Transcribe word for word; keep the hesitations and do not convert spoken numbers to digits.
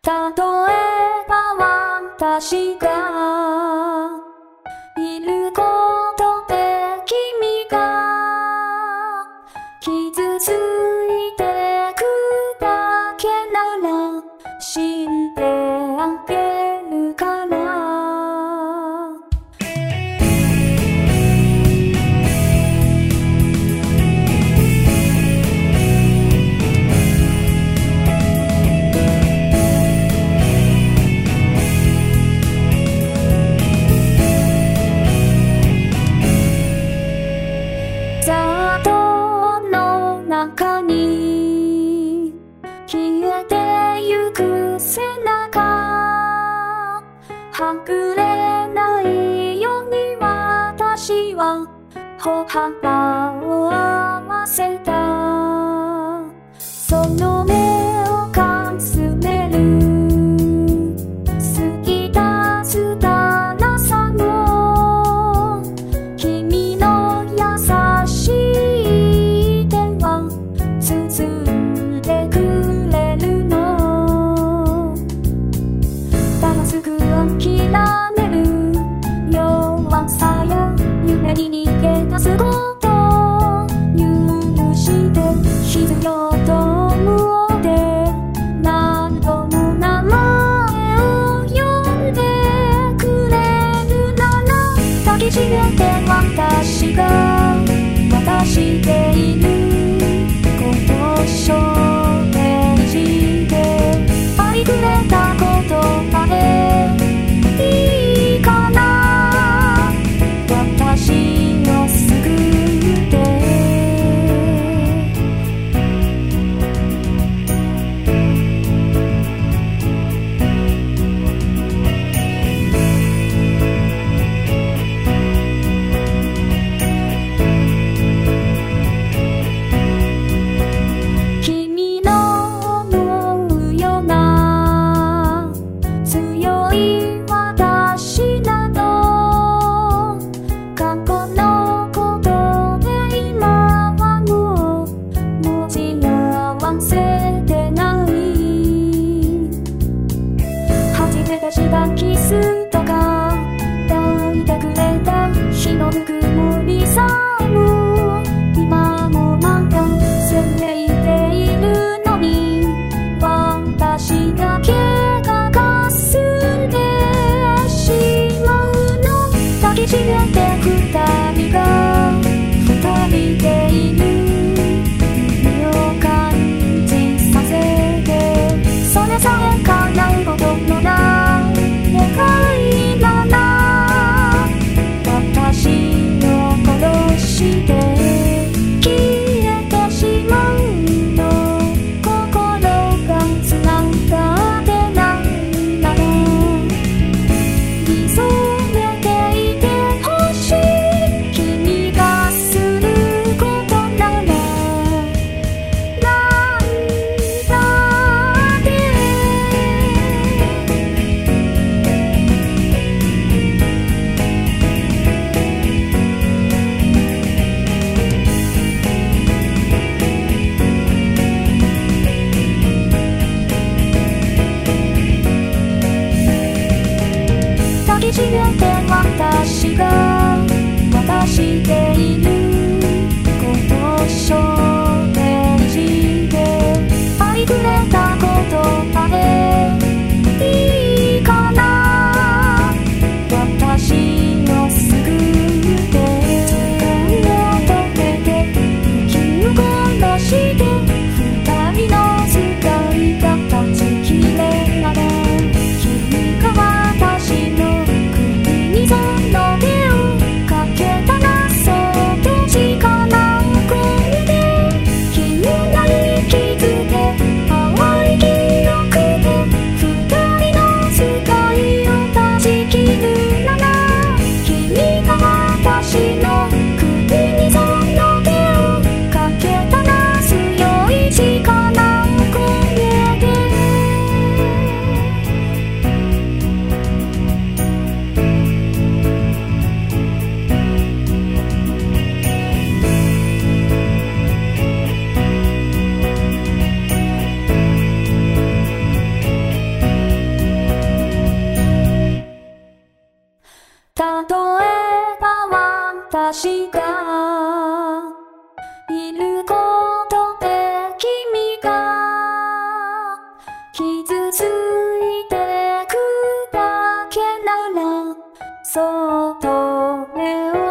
例えば私がいることで君が傷ついてくだけなら死んであげるからザ道の中に消えてゆく背中はぐれないように私は歩幅を合わせたその目をかすめる過ぎた拙さも君の優しい手は包んでくれるのだますぐ諦める弱さや夢に逃げ出すことを許して必要と思って何度も名前を呼んでくれるなら抱きしめて私が私でいることを証明してありふれた言葉でいいかな私を救って君の思うような強い私など過去のことで今はもう持ち合わせてない初めてしたキスとか抱いてくれた日のぬくもりさも今もまだ責めているのに私だけがかすんでしまうの抱きしめて二人が二人でいる夢を感じさせてそれさえ叶うことのない願いなら私を殺して消えてしまうの心が繋がってないなら見初めていてほしい君がすることならなんだって抱きしめて私が私でいることを証明してありふれた言葉でいいかな私を救って時間を止めて息を殺して二人の使いが断ち切れなら君が私の首にその手をかけたらそう私がいることで君が傷ついてくだけならそっと目を